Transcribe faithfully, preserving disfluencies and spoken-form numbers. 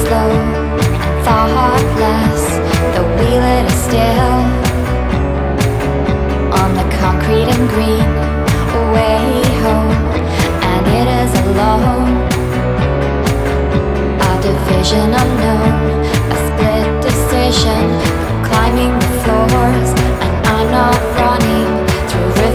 slow and thoughtless. The wheel it is still on the concrete and green way home, and it is alone. A division unknown, a split decision, climbing